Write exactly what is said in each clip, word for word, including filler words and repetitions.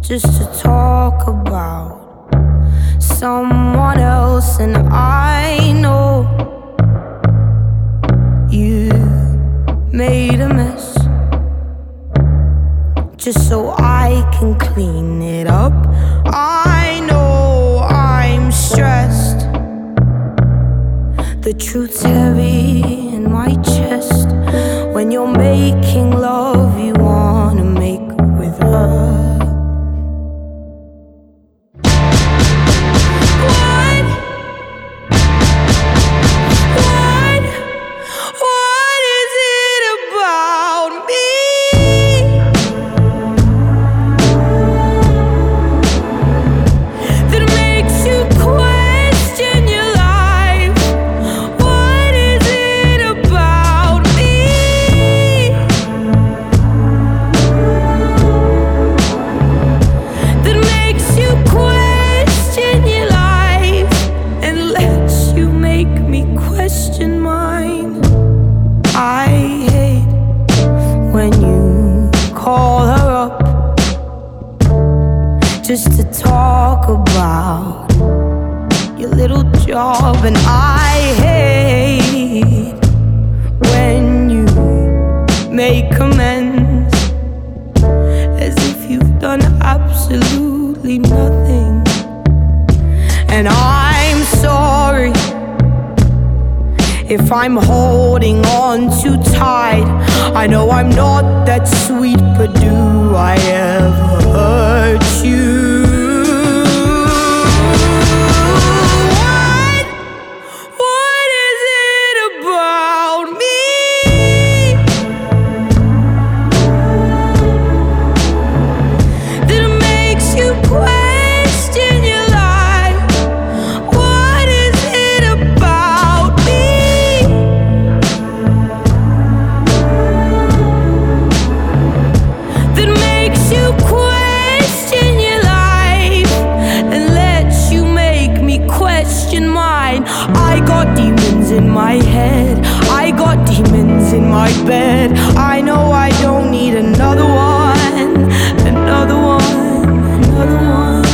just to talk about someone else. And I know you made a mess just so I can clean it up. I know I'm stressed, the truth's heavy in my chest. When you're making love, you wanna make with her. Just to talk about your little job. And I hate when you make amends as if you've done absolutely nothing. And I'm sorry if I'm holding on too tight. I know I'm not that sweet, but do I ever hurt you? I got demons in my head, I got demons in my bed. I know I don't need another one, another one, another one.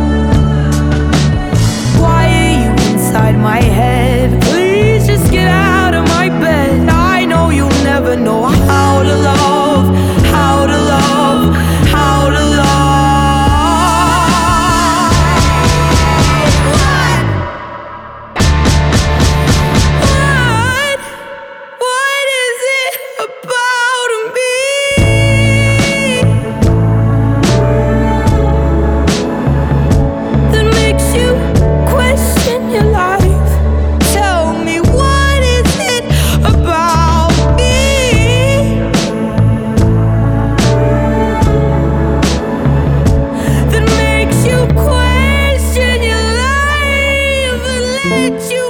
Why are you inside my head? Please just get out of my bed. I know you'll never know how to love, how to love, how to love. Let you